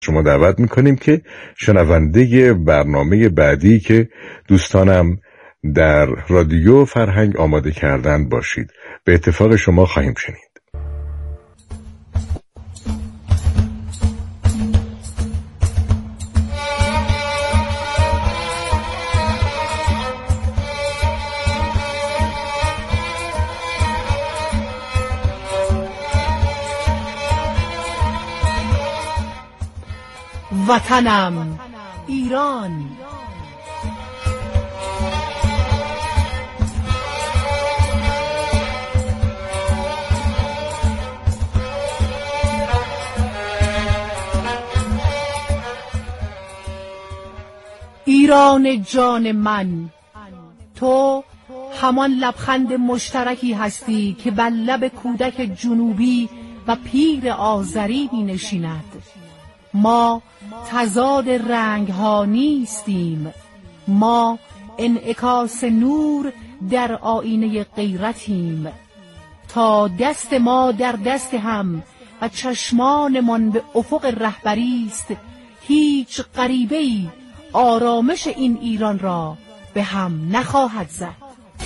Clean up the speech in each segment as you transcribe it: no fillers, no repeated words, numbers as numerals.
شما دعوت میکنیم که شنونده برنامه بعدی که دوستانم در رادیو فرهنگ آماده کردن باشید. به اتفاق شما خواهیم شنید. وطنم ایران، ایران جان من، تو همان لبخند مشترکی هستی که بر لب کودک جنوبی و پیر آذری می نشیند. ما تضاد رنگ ها نیستیم، ما انعکاس نور در آینه غیرتیم. تا دست ما در دست هم و چشمانمان به افق رهبری است، هیچ غریبه‌ای آرامش این ایران را به هم نخواهد زد.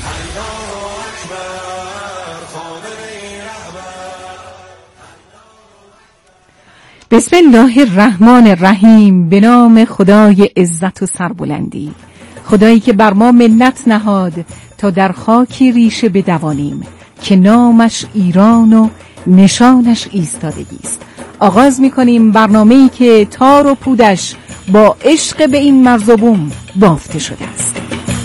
بسم الله الرحمن الرحیم. به نام خدای عزت و سربلندی، خدایی که بر ما منت نهاد تا در خاکی ریشه بدوانیم که نامش ایران و نشانش ایستادگی است. آغاز می‌کنیم برنامه‌ای که تار و پودش با عشق به این مرز و بوم بافته شده است.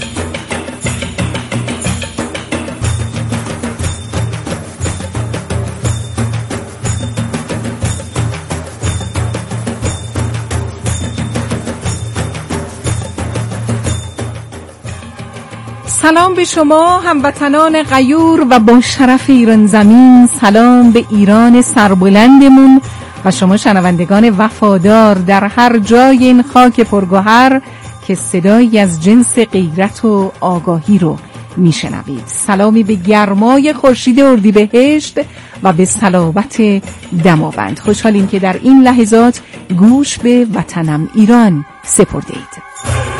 سلام به شما هموطنان غیور و با شرف ایران زمین، سلام به ایران سربلندمون و شما شنوندگان وفادار در هر جای این خاک پرگوهر که صدایی از جنس غیرت و آگاهی رو میشنوید. سلامی به گرمای خورشید اردیبهشت و به صلابت دماوند. خوشحالیم که در این لحظات گوش به وطنم ایران سپرده اید.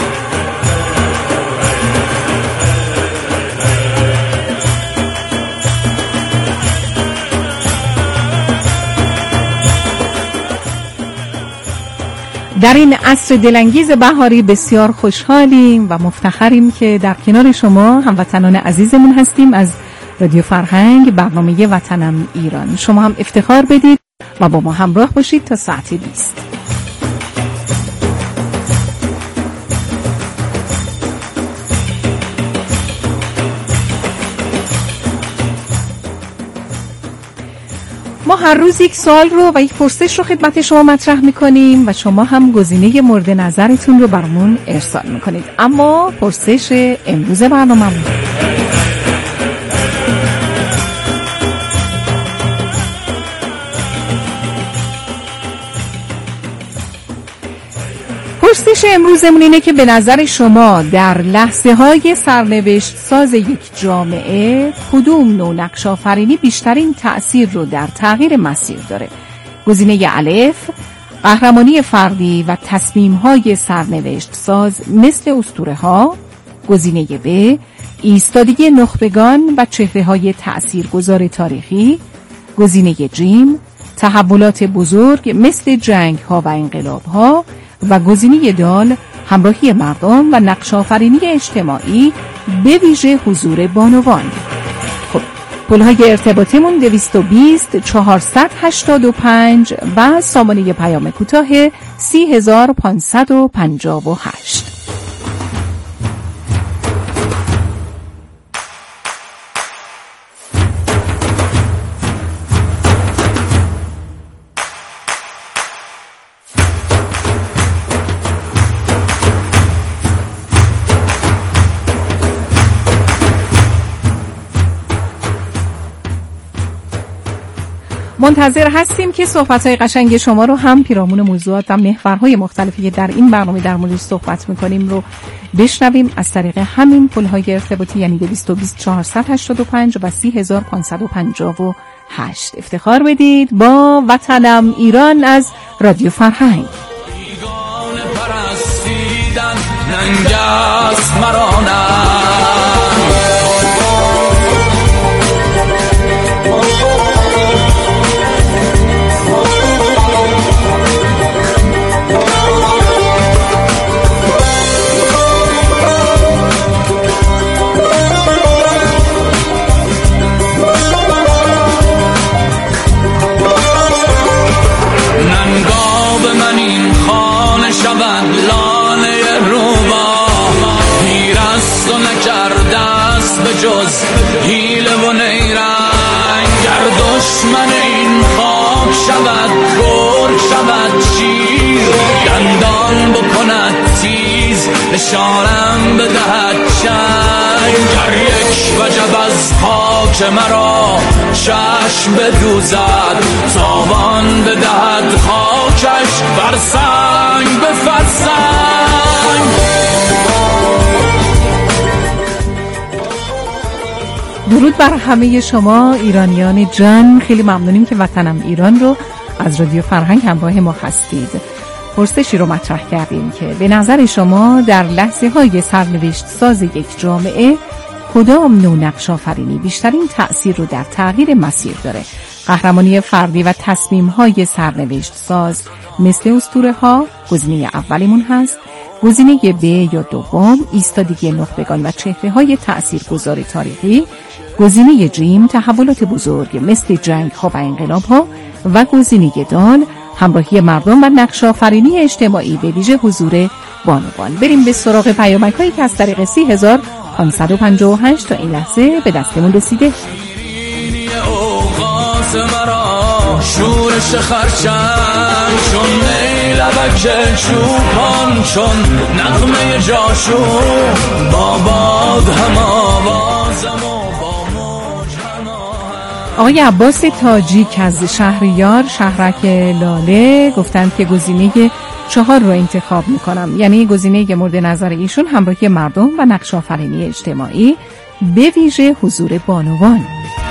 در این عصر دلانگیز بهاری بسیار خوشحالیم و مفتخریم که در کنار شما هموطنان عزیزمون هستیم از رادیو فرهنگ، برنامه وطنم ایران. شما هم افتخار بدید و با ما همراه باشید تا ساعت 20. ما هر روز یک سوال رو و یک پرسش رو خدمت شما مطرح میکنیم و شما هم گزینه مورد نظرتون رو برامون ارسال میکنید. اما پرسش امروز برنامه‌مون پرسش امروزمون اینه که به نظر شما در لحظه های سرنوشت ساز یک جامعه کدوم نوع نقش آفرینی بیشترین تأثیر رو در تغییر مسیر داره؟ گزینه الف قهرمانی فردی و تصمیم های سرنوشت ساز مثل اسطوره ها. گزینه ب ایستادگی نخبگان و چهره های تأثیرگذار تاریخی. گزینه ج تحولات بزرگ مثل جنگ ها و انقلاب ها. و گزینه د همراهی مردم و نقش آفرینی اجتماعی به ویژه حضور بانوان. خب پل‌های ارتباطیمون 220 485 و سامانه پیام کوتاه 30558. منتظر هستیم که صحبت‌های قشنگ شما رو هم پیرامون موضوعات و محورهای مختلفی که در این برنامه در موردش صحبت می‌کنیم رو بشنویم از طریق همین پل‌های ارتباطی، یعنی 220 485 و 30558. افتخار بدید با وطنم ایران از رادیو فرهنگ. بیگانه پرستیدن ننگ است مرا جز حیله و نیرنگ گر دشمن این خاک شود گرگ شود شیر دندان بکند تیز نشانم بدهد چنگ گر یک وجب از خاک مرا چشم بدوزد تاوان بدهد خاکش بر سنگ بفرسنگ. درود بر همه شما ایرانیان جان، خیلی ممنونیم که وطنم ایران رو از رادیو فرهنگ همراه ما هستید. پرسشی رو مطرح کردیم که به نظر شما در لحظه های سرنوشت ساز یک جامعه کدام نوع نقش آفرینی بیشترین تأثیر رو در تغییر مسیر داره؟ قهرمانی فردی و تصمیم های سرنوشت ساز مثل اسطوره ها گزینه اولیمون هست. گزینه ب یا دوم ایستادگی نخبگان و چهره های تأثیرگذار تاریخی. گزینه جیم تحولات بزرگ مثل جنگ ها و انقلاب ها و گزینه دال همراهی مردم و نقش آفرینی اجتماعی به ویژه حضور بانوان. بریم به سراغ پیامک هایی که از طریق 30558 تا این لحظه به دستمون رسیده. شورش خرچنگ چون نیلبک چوپان چون نغمه جاشو با باد هم آوازم و با موج هم آهنگ. آقای عباس تاجیک از شهریار شهرک لاله گفتند که گزینه 4 رو انتخاب میکنم، یعنی گزینه مورد نظر ایشون همراهی مردم و نقش آفرینی اجتماعی به ویژه حضور بانوان.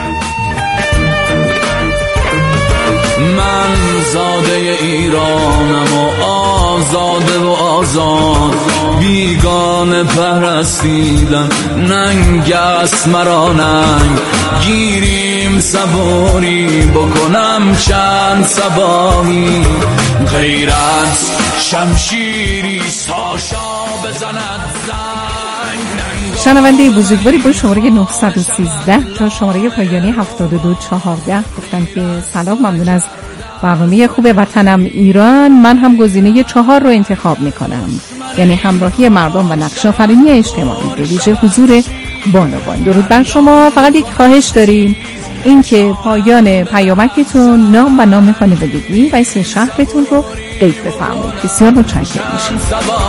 من زاده ایرانم و آزاده و آزاد بیگانه پرستیدن ننگ است مرا ننگ گیریم صبوری بکنم چند صباحی غیرت شمشیری ساشا بزند زنگ. شنونده بزرگواری با شماره 913 تا شماره پایانی 7214 گفتن که سلام، ممنون از برنامه خوب وطنم ایران. من هم گزینه 4 رو انتخاب میکنم، یعنی همراهی مردم و نقش آفرینی اجتماعی به ویژه حضور بانوان. درود بر شما. فقط یک خواهش داریم، این که پایان پیامکتون نام و نام خانوادگی و اسم شهرتون رو قید بفرمایید. بسیار متشکرم میشیم.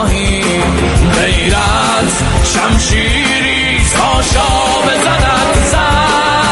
غیرت شمشیری ساشا بزند زن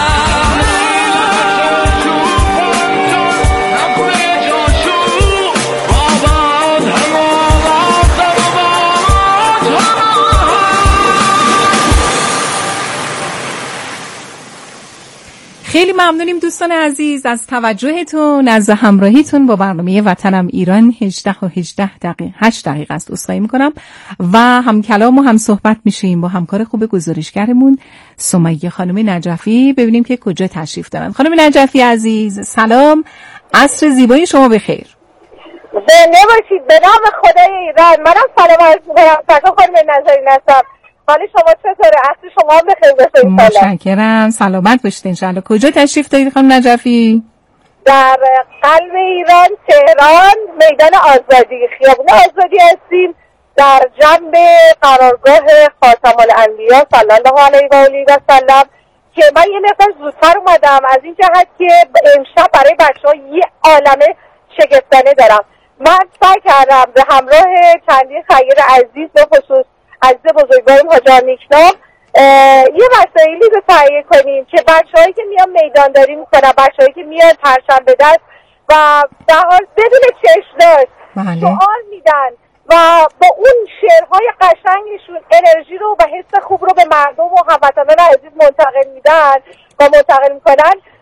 خیلی ممنونیم دوستان عزیز از توجهتون، از همراهیتون با برنامه وطنم ایران. 18 و 18 دقیقه 8 دقیقه است عذرخواهی میکنم و هم کلام و هم صحبت میشیم با همکار خوب گزارشگرمون سمیه خانم نجفی. ببینیم که کجا تشریف دارن. خانم نجفی عزیز سلام، عصر زیبای شما بخیر. زنده باشید به نام خدای ایران. منم سلام عرض میکنم. سلام خانم نظری نصب، حال شما چطوره؟ عصر شما هم بخیر باشه. متشکرم، سلامت باشید انشالله. کجا تشریف دارید خانم نجفی؟ در قلب ایران، تهران، میدان آزادی، خیابون آزادی هستیم، در جنب قرارگاه خاتم الانبیا صلی الله علیه و آله و سلم، که من یه مقدار زودتر اومدم از این جهت که امشب برای بچه‌ها یه عالمه شگفتانه دارم. من سعی کردم به همراه چندین خیر عزیز به خصوص عزیز بزرگوارم حاج نیکنام یه وسایلی رو تهیه کنیم که بچه‌هایی که میان میدانداری میکنن، بچه‌هایی که میان پرچم به دست و در حال بدون چشم‌دار سوال میدن و با اون شعرهای قشنگشون انرژی رو و حس خوب رو به مردم و هموطنان عزیز منتقل میدن و منتقل میکنن،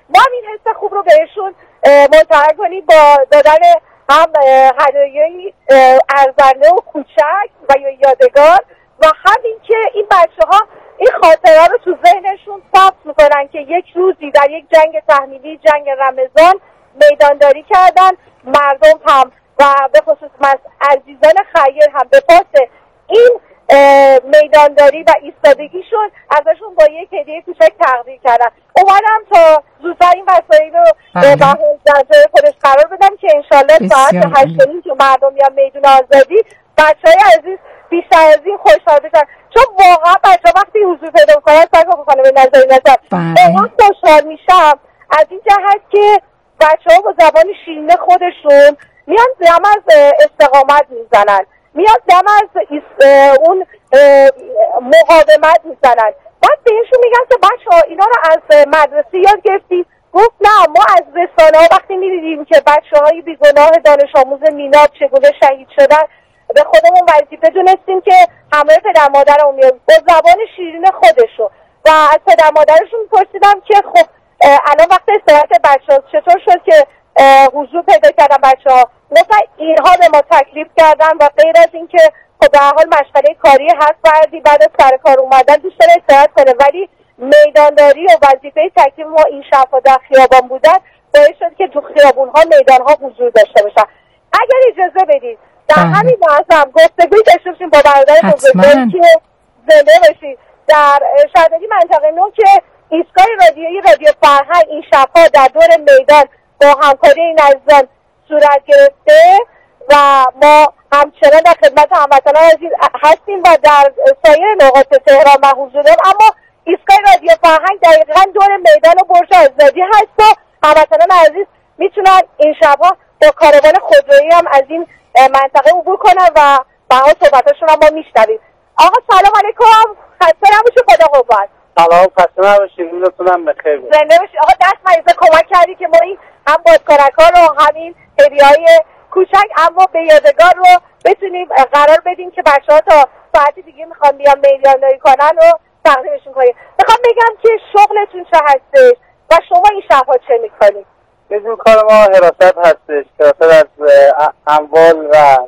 ما هم این حس خوب رو بهشون منتقل کنیم با دادن هم هدایایی ارزنده و کوچک و یادگار و همین که این بچه ها این خاطره رو تو ذهنشون ثبت میکنن که یک روزی در یک جنگ تحمیلی، جنگ رمضان میدانداری کردن، مردم هم و به خصوص عزیزان خیر هم به پاس این میدانداری و ایستادگیشون ازشون با یک هدیه کوچک تقدیر کردن. اومدم تا زودتر این وسایل رو در جای خودش قرار بدم که انشالله ساعت 8:30 که مردم میان میدون آزادی بچه‌های عزیز بیشتر از این خوشحال بشن، چون واقعا بچه‌ها وقتی حضور پیدا می‌کنن سعی می‌کنن به نظر واقعا خوشحال میشم از این جهت که بچه‌ها با زبان شیرین خودشون میان دم از استقامت میزنن، میاد دم از اون مقاومت میزنن. بعد بهشون میگن که بچه‌ها اینا رو از مدرسه یاد گرفتید؟ گفت نه، ما از رسانه‌ها وقتی می‌دیدیم که بچه‌های بیگناه دانش آموز میناب چگونه شهید شدن به خودمون وظیفه دونستیم که همه پدر مادرمون با زبان شیرین خودشون و از پدر مادرشون پرسیدم که خب الان وقت استراحت بچه‌ها چطور شد که حضور پیدا کردن بچه‌ها؟ مثلا اینها به ما تکلیف کردن و غیر از این که خب به هر حال مشغله کاری هست فردی بعد از سر کار اومدن دوست داره استراحت کنه، ولی میدانداری و وظیفه تکلیف ما این شب‌ها در خیابان بودن باعث شد که تو خیابون‌ها میدان‌ها حضور داشته باشن. اگر اجازه بدید در همین لحظه هم گفتگوی داشته باشیم با برادر بزرگواری که زنده باشید در شهرداری منطقه 9 که ایستگاه رادیویی رادیو فرهنگ این شب‌ها در دور میدان با همکاری این عزیزان صورت گرفته و ما همچنان در خدمت هموطنان عزیز هستیم و در سایر نقاط تهران ما حضور داریم، اما ایستگاه رادیو فرهنگ دقیقاً دور میدان برج آزادی هست و هموطنان عزیز میتونن این شب‌ها با کاروان خودرویی هم از این منطقه عبور کنن و بها صحبتاشون هم ما میشنویم. آقا سلام علیکم، خسته نباشید، خدا قوت. سلام، خسته نباشید، روزتونم بخیر. زنده باشید. آقا دست مریضه کمک کردی که ما این هم بازکارک‌ها رو همین هدیه‌های کوچک اما به یادگار رو بتونیم قرار بدیم که بچه‌ها تا ساعتی دیگه میخوان بیان میدانداری کنن رو تقدیمشون کنیم. میخوام بگم که شغلتون چه هستش و شما این شب‌ها چه میکنید؟ میدون کار ما حراست هستش، حراست از اموال و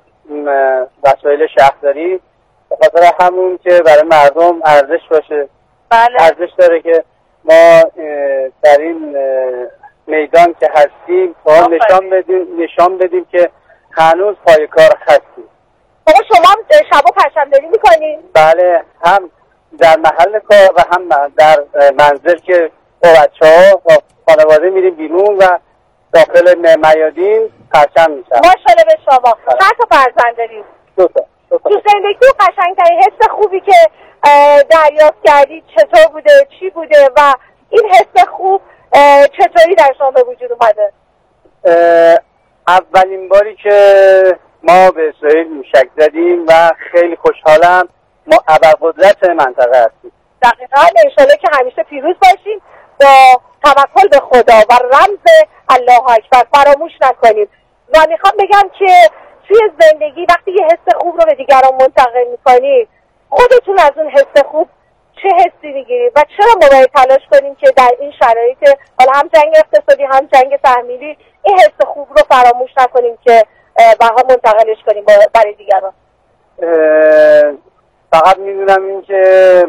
وسایل شهرداری، به خاطر همون که برای مردم ارزش باشه. بله. ارزش داره که ما در این میدان که هستیم با نشان بدیم که هنوز پای کار هستیم. شما شبا پرچم‌داری میکنید؟ بله، هم در محل کار و هم در منزل که با بچه‌ها با خانواده میریم بیرون و داخل میادین پرچم میشن. ماشاءالله به شما. چند تا فرزند دارید؟ دو تا. تو زندگی قشنگترین حس خوبی که دریافت کردید چطور بوده؟ چی بوده و این حس خوب چطوری در شما به وجود اومده؟ اولین باری که ما به اسرائیل موشک زدیم و خیلی خوشحالم، ما ابرقدرت منطقه هستیم. دقیقاً، انشالله که همیشه پیروز باشیم، با توکل به خدا و رمز الله اکبر فراموش نکنیم. و میخوام بگم که توی زندگی وقتی یه حس خوب رو به دیگران منتقل میکنید، خودتون از اون حس خوب چه حسی میگیرید و چرا ما باید تلاش کنیم که در این شرایط حالا هم جنگ اقتصادی هم جنگ تحمیلی این حس خوب رو فراموش نکنیم که بها منتقلش کنیم برای دیگران. فقط میدونم این که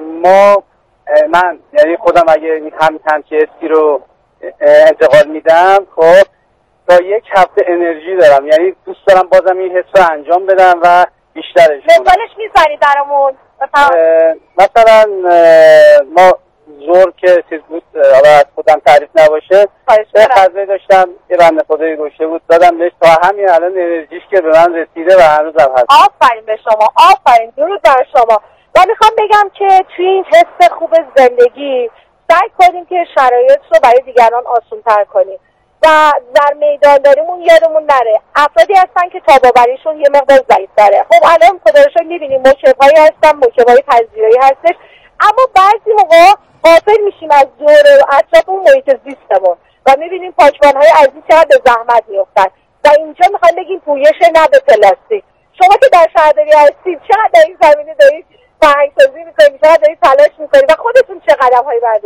من یعنی خودم اگه این همچه حسی رو انتقال میدم، خب تا یک هفته انرژی دارم، یعنی دوست دارم بازم این حس رو انجام بدم و بیشترش کنم. مثالش میزنید برامون؟ مثلا ما زور که چیز بود، حالا از خودم تعریف نباشه، غذایی داشتم یه بنده خدایی گوشه بود دادم بهش، تا همین الان انرژیش که به من رسیده و هنوزم هست. آفرین به شما، آفرین، درود بر شما. و میخوام بگم که توی این حس خوب زندگی سعی کنیم که شرایط رو برای دیگران آسان‌تر کنیم و در میدانداریمون یادمون نره افرادی هستن که تاباوریشون یه مقدار ضعیف داره. خب الان خدا رو شکر می‌بینیم موکب‌هایی هستن، موکب‌های پذیرایی هستش، اما بعضی موقع غافل میشیم از دور و اطراف اون محیط زیستمون و می‌بینیم پاکبان‌های عزیز چقدر به زحمت می‌افتن و اینجا می‌خوام بگیم پویش نه به پلاستیک. شما که در شهرداری هستید چقدر در این زمینه دارید فرهنگ‌سازی می‌کنید، چقدر دارید تلاش می‌کنید و خودتون چه قدم‌هایی برداشتید؟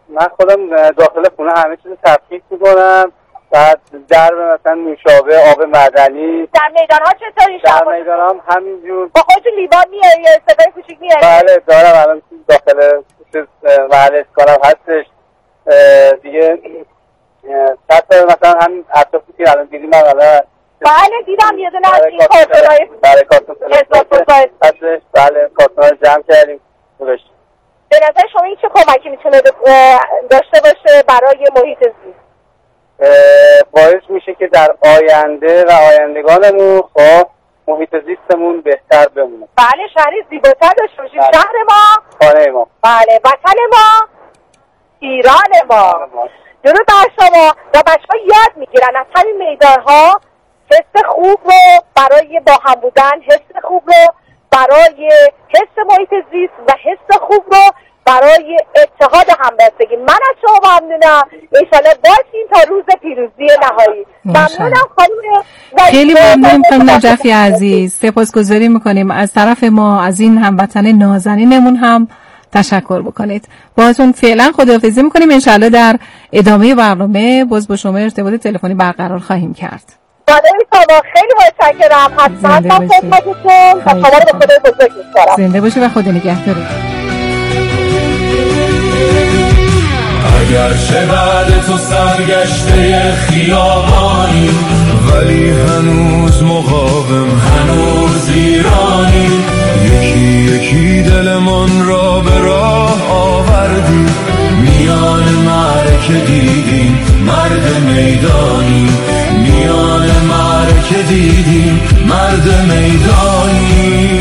من خودم داخل خونه همه چیز تفکیک میکنم، بعد درب مثلا نوشابه، آب معدنی. در میدان ها چطوری شما؟ در میدان هم همینجور. با خودتون لیوان میاری یا استفاده کوچیک میاری؟ بله دارم، الان داخل محل اسکانم هستش دیگه. سطح مثلا هم اطرافی که الان دیدیم من الان بله دیدم یه دونه از این کارتونای بله کارتون هستش. بله کارتون‌ها رو جمع کردیم بودش. به نظر شما این چه کمکی میتونه داشته باشه برای محیط زیست؟ باعث میشه که در آینده و آیندگانمون خب محیط زیستمون بهتر بمونه. بله شهری زیباتر داشته باشیم. شهر ما، خانه ما، بله وطن ما، ایران ما. درود بر شما. و بچه‌ها یاد میگیرن از همین میدان‌ها حس خوب رو برای با هم بودن، حس خوب رو برای حس محیط زیست و حس خوب رو برای اتحاد همبستگی. من از شما ممنونم. انشالله باشین تا روز پیروزی نهایی. ممنونم خانم. خیلی ممنونم خانم نجفی عزیز. سپاسگزاری میکنیم از طرف ما، از این هموطن نازنینمون هم تشکر بکنید. باهاتون فعلا خداحافظی میکنیم. انشالله در ادامه برنامه باز با شما ارتباط تلفنی برقرار خواهیم کرد. خیلی متشکرم. حتما خدمتتون و شما رو به خدای بزرگ می‌سپارم. زنده باشی و خدا نگهدارت. اگرچه بعد تو سرگشته خیابانی، ولی هنوز مقاوم، هنوز ایرانی. یکی یکی دلمان را به راه آوردی، میان معرکه دیدیم مرد میدانی، میان معرکه دیدیم مرد میدانی.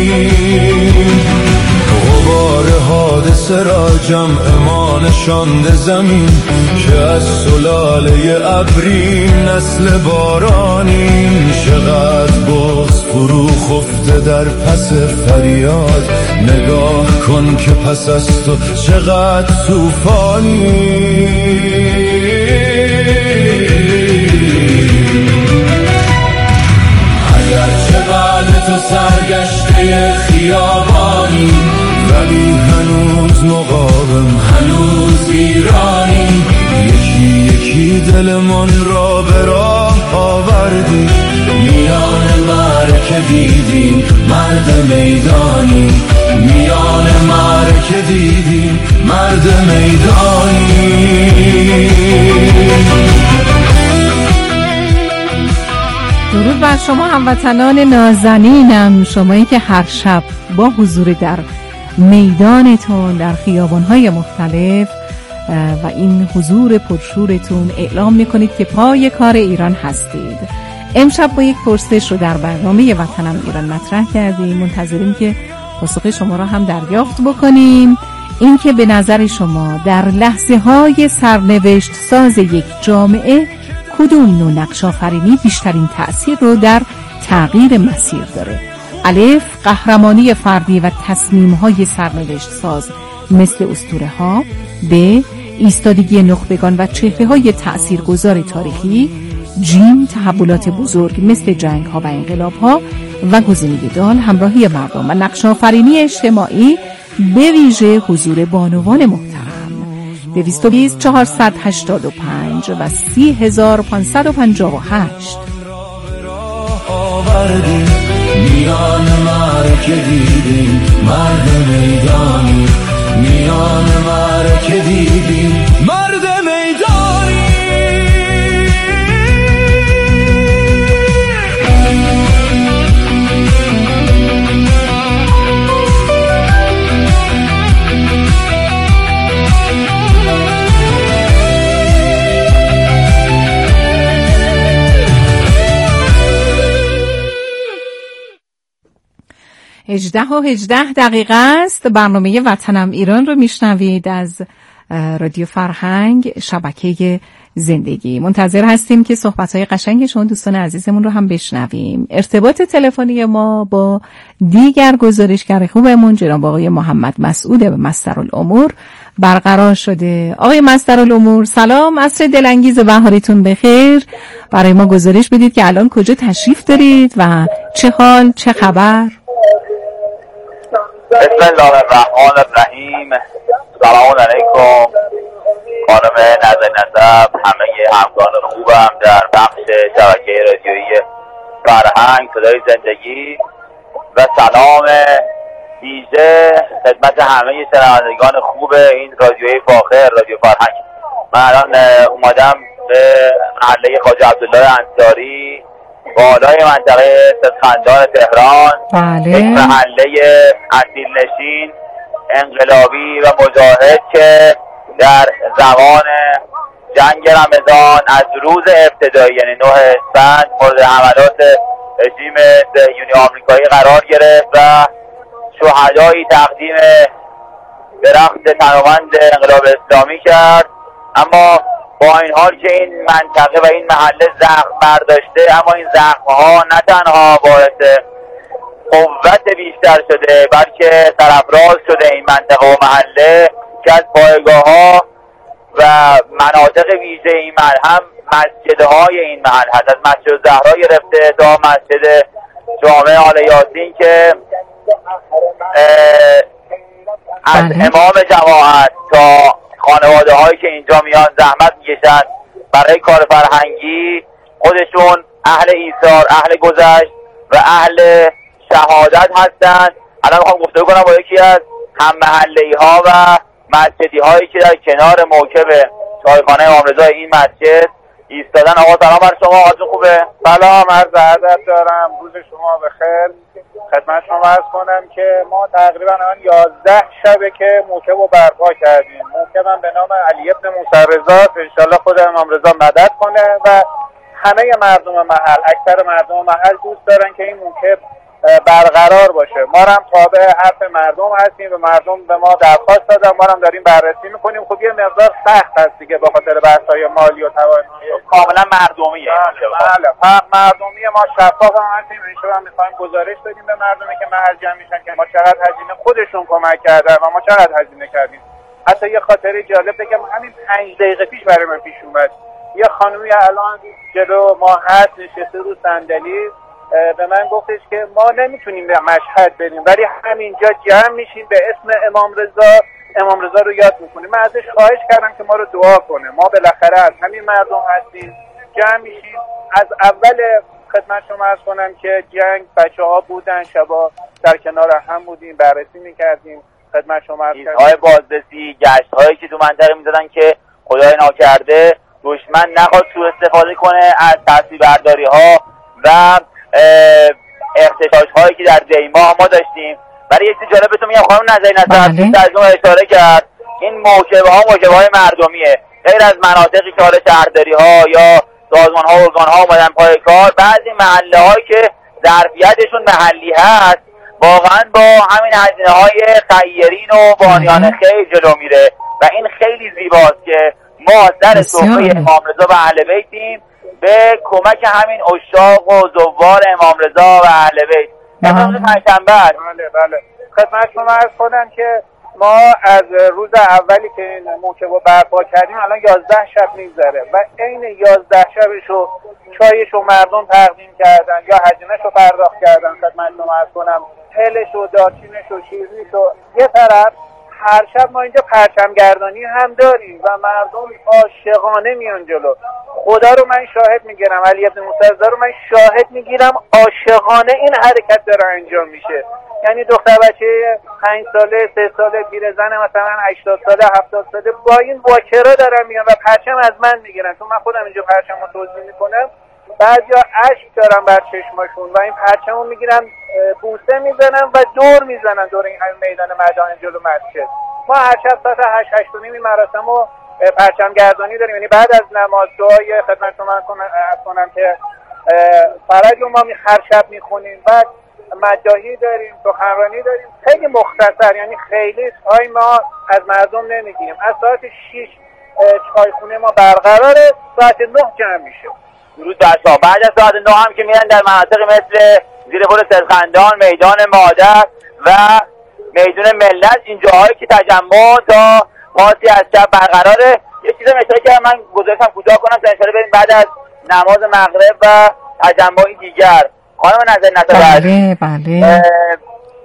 غبار حادثه را جمع ما نشانده زمین، که از سلاله ابریم نسل بارانیم. چقدر بغض فرو خفته در پس فریاد، نگاه کن که پس از تو چقدر طوفانی. اگرچه بعد تو سرگشته خیابانی، ولی هنوز مقاوم، هنوز ایرانی. یکی یکی دلمان را به راه آوردی، میان معرکه دیدیم مرد میدانی، میان معرکه دیدیم مرد میدانی. درود بر شما هموطنان نازنینم، شمایی که هر شب با حضور در میدانتون در خیابان‌های مختلف و این حضور پرشورتون اعلام میکنید که پای کار ایران هستید. امشب با یک پرسش رو در برنامه وطنم ایران مطرح کردیم. منتظریم که پاسخ شما را هم دریافت بکنیم. این که به نظر شما در لحظه های سرنوشت ساز یک جامعه کدوم نوع نقش آفرینی بیشترین تأثیر رو در تغییر مسیر داره؟ الف، قهرمانی فردی و تصمیم‌های سرنوشت ساز مثل اسطوره‌ها. ب، ایستادگی نخبگان و چهره‌های تأثیرگذار تاریخی. جیم، تحولات بزرگ مثل جنگ‌ها و انقلاب‌ها. و گزینه دال، همراهی مردم و نقش آفرینی اجتماعی به ویژه حضور بانوان محترم. 220 485 و 30558. میان معرکه دیدیم مرد میدانی، میان معرکه دیدیم مرد میدانی. هجده و 18 دقیقه است. برنامه وطنم ایران رو میشنوید از رادیو فرهنگ شبکه زندگی. منتظر هستیم که صحبت‌های قشنگ شما دوستان عزیزمون رو هم بشنویم. ارتباط تلفنی ما با دیگر گزارشگر خوبمون جناب آقای محمد مسعود مصدرالامور برقرار شده. آقای مصدرالامور سلام، عصر دلانگیز بهاریتون بخیر. برای ما گزارش بدید که الان کجا تشریف دارید و چه حال، چه خبر؟ بسم الله الرحمن الرحیم. سلام علیکم خانم نظر نسب، همه همکاران خوبم در بخش شبکه رادیویی فرهنگ صدای زندگی و سلام ویژه خدمت همه شنوندگان خوب این رادیوی فاخر، رادیو فرهنگ. من الان اومدم به محله خواجه عبدالله انصاری بالای منطقه سدخندان تهران. بله. یک محله اصیل نشین انقلابی و مجاهد که در زمان جنگ رمضان از روز ابتدایی یعنی 9 اسفند مورد حملات رژیم صهیونی آمریکایی قرار گرفت و شهدایی تقدیم درخت تنومند انقلاب اسلامی کرد. اما با این حال که این منطقه و این محله زخم برداشته، اما این زخم‌ها نه تنها باعث قوت بیشتر شده بلکه سرافراز شده این منطقه و محله که از پایگاه‌ها و مناطق ویژه این محل هم مسجدهای این محل هست. از مسجد زهرا گرفته تا مسجد جامع آل یاسین که از امام جماعت تا خانواده هایی که اینجا میان زحمت میکشن برای کار فرهنگی، خودشون اهل ایثار، اهل گذشت و اهل شهادت هستند. الان میخوام گفتگو کنم با یکی از هم محله‌ای ها و مسجدی هایی که در کنار موکب چایخانه امام رضا این مسجد ایستادن. آقا سلام بر شما، حالتون خوبه؟ سلام، عرض ادب دارم، روز شما بخیر. خدمت شما عرض کنم که ما تقریبا الان 11 شبه که موکب رو برپا کردیم. موکبم به نام علی ابن موسی رضا، انشالله خود امام رضا مدد کنه و همه مردم محل، اکثر مردم محل دوست دارن که این موکب برقرار باشه. ما هم تابع حرف مردم هستیم و مردم به ما درخواست دادن، ما هم داریم بررسی میکنیم. خب یه مقدار سخت هست دیگه به خاطر بحث‌های مالی و توانایی. کاملا مردمیه. بله، مردمی ما شفاف هم هستیم. انشالله میخوایم گزارش بدیم به مردمی که محل جمع میشن که ما چقدر هزینه خودشون کمک کردن و ما چقدر هزینه کردیم. حتی یه خاطره جالب بگم، همین 5 دقیقه پیش برای من پیش اومد. یه خانومی الان جلو ما هست نشسته رو صندلی، به من گفتش که ما نمیتونیم به مشهد بریم ولی همینجا جمع میشیم به اسم امام رضا رو یاد میکنیم. من ازش خواهش کردم که ما رو دعا کنه. ما بالاخره از همین مردم هستیم، جمع میشیم. از اول خدمت شما عرض کنم که جنگ بچه‌ها بودن، شبا در کنار هم بودیم، بررسی میکردیم. خدمت شما عرض کردم های بازرسی، گشت‌هایی که تو منطقه می‌دادن که خدای ناکرده دشمن نخواد سوء استفاده کنه از تصویربرداری‌ها و اختشاش هایی که در دیما ما داشتیم. برای یک جالب بهتون میگم، خانم نظری نسب ترجمه اشاره کرد، این موکبه های مردمیه، غیر از مناطقی که حالا شهرداری ها یا سازمان ها و ارگان ها اومدن پای کار، بعضی محله هایی که ظرفیتشون محلی هست واقعا با همین هزینه های خیرین و بانیان خیر جلو میره و این خیلی زیباست که ما سر سفره امام رضا و اهل بیتیم به کمک همین عشاق و زوار امام رضا و اهل بیت. امروز پنجشنبه. بله. خدمت شما عرض کنم که ما از روز اولی که این موکب رو برپا کردیم الان 11 شب میگذره و عین 11 شبشو چایشو مردم تقدیم کردن یا هزینه‌شو پرداخت کردن. خدمت شما عرض کنم هلش و دارچینش و شیرینیش و یه طرف هر شب ما اینجا پرچم گردانی هم داریم و مردم عاشقانه میان جلو. خدا رو من شاهد میگیرم، علی ابن موسی رضا رو من شاهد میگیرم، عاشقانه این حرکت داره انجام میشه. یعنی دختر بچه 5 ساله، 3 ساله، پیرزن مثلا 80 ساله، 70 ساله با این واکرا دارن میان و پرچم از من میگیرن. چون من خودم اینجا پرچم رو توزیع میکنم، بعضیا اشک دارن بر چشماشون و این پرچم رو میگیرن بوسه میزنن و دور میزنن دور این همین میدان مدائن جلو مسجد. ما هر شب ساعت 8 این مراسم رو پرچم گردانی داریم. یعنی بعد از نماز دعای خدمت شما کنم که فرج رو ما هر شب میخونیم، بعد مداحی داریم، سخنرانی داریم، خیلی مختصر، یعنی خیلی های ما از مردم نمیگیریم. از ساعت 6 چایخونه ما برقراره، ساعت 9 جمع میشه. درود بر شما. بعد از ساعت 9 هم که میرن در مناطق مثل زیر خود سدخندان، میدان مادر و میدون ملت، این جاهایی که تجمع تا پاسی از شب برقراره. یه چیز مثلا که من گذاشتم کوتاه کنم تا انشاءالله بریم بعد از نماز مغرب و تجمعی دیگر. خانم نظر نسب، بله.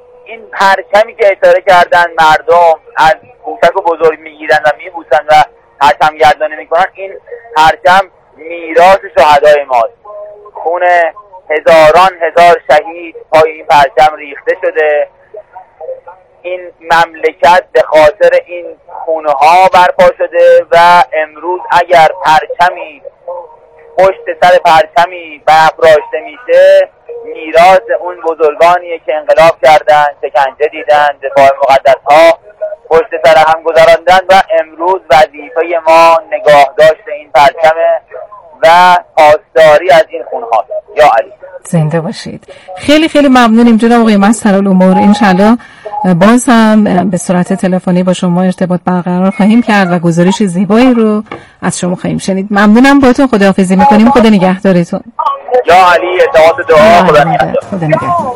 این پرچمی که اشاره کردن مردم از کوچک و بزرگ میگیرن و میبوسن و پرچم گردانی میکنن، این پرچم میراث شهدای ماست. خون هزاران هزار شهید پای این پرچم ریخته شده. این مملکت به خاطر این خونها برپا شده و امروز اگر پرچمی پشت سر پرچمی برافراشته میشه، میراث اون بزرگانیه که انقلاب کردن، شکنجه دیدن، دفاع مقدس ها پشت سر هم گذراندن و امروز وظیفه ما نگاهداشت این پرچمه و پاسداری از این خونها. یا علی زنده باشید. خیلی خیلی ممنونیم جناب آقای مسطرالامور. انشالله باز هم به صورت تلفنی با شما ارتباط برقرار خواهیم کرد و گزارش زیبایی رو از شما خواهیم شنید. ممنونم، با تو خداحافظی میکنیم. خدا نگهدارتون. یا علی اطاعت دعا. خدا نگهدار. خدا نگهدار.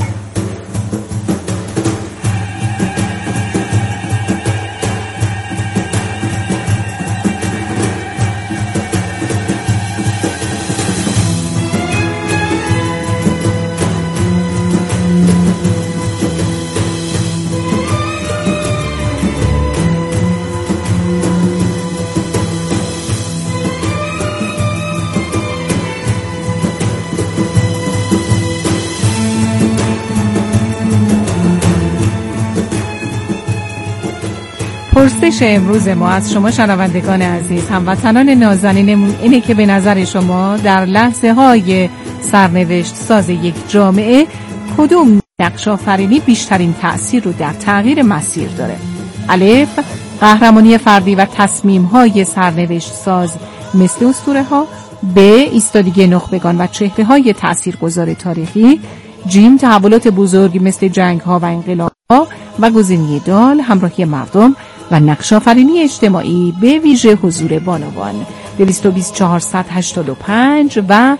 پرسش امروز ما از شما شنوندگان عزیز، هموطنان نازنینمون اینه که به نظر شما در لحظه های سرنوشت ساز یک جامعه کدوم نقش آفرینی بیشترین تأثیر رو در تغییر مسیر داره؟ الف، قهرمانی فردی و تصمیم های سرنوشت ساز مثل اسطوره ها. ب، ایستادگی نخبگان و چهره های تاثیرگذار تاریخی. جیم، تحولات بزرگی مثل جنگ ها و انقلاب ها. و گزینه دال، همراهی مردم و نقش آفرینی اجتماعی به ویژه حضور بانوان. 220 485 و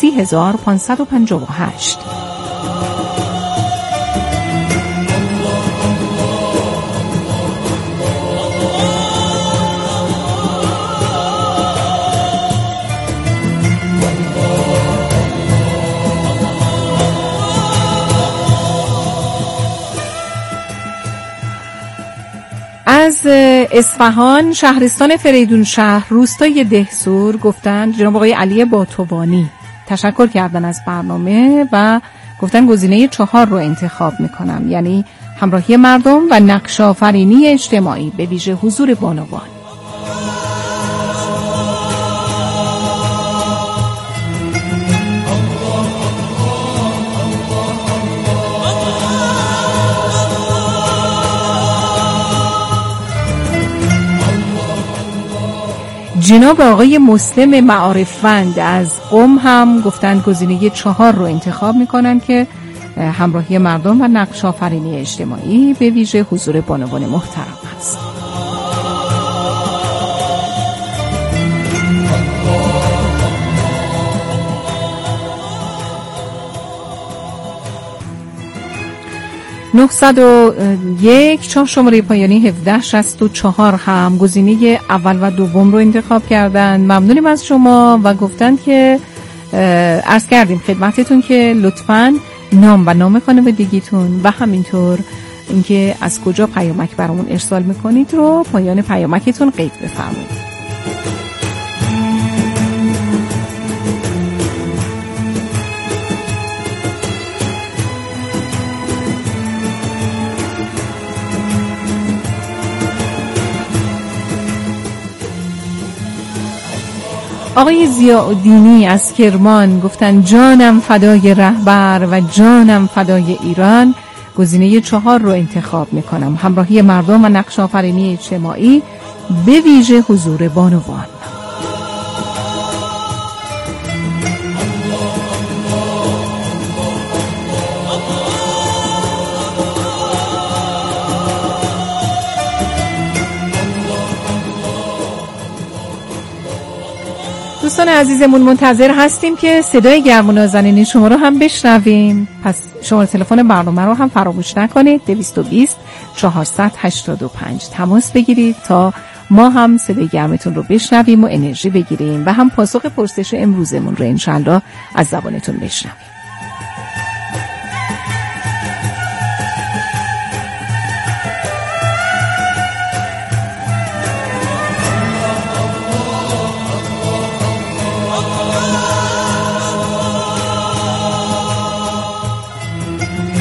30558. از اصفهان، شهرستان فریدون شهر، روستای دهسور گفتن جناب آقای علی باتوانی تشکر کردن از برنامه و گفتن گزینه 4 رو انتخاب میکنم، یعنی همراهی مردم و نقش آفرینی اجتماعی به ویژه حضور بانوان. جناب آقای مسلم معارفوند از قم هم گفتن گزینه 4 رو انتخاب میکنن که همراهی مردم و نقش آفرینی اجتماعی به ویژه حضور بانوان محترم است. (901) 4 شماره پایانی 1764 هم گزینه اول و دوم رو انتخاب کردن. ممنونیم از شما و گفتن که عرض کردیم خدمتتون که لطفاً نام و نام خانوادگیتون و همینطور اینکه از کجا پیامک برامون ارسال میکنید رو پایان پیامکتون قید بفرمایید. آقای ضیاءالدینی از کرمان گفتن جانم فدای رهبر و جانم فدای ایران، گزینه 4 رو انتخاب میکنم، همراهی مردم و نقش آفرینی اجتماعی به ویژه حضور بانوان. دوستان عزیزمون منتظر هستیم که صدای گرم و نازنین شما رو هم بشنویم، پس شماره تلفن برنامه رو هم فراموش نکنید. 220 485 تماس بگیرید تا ما هم صدای گرمتون رو بشنویم و انرژی بگیریم و هم پاسخ پرسش امروزمون رو انشالله از زبانتون بشنویم.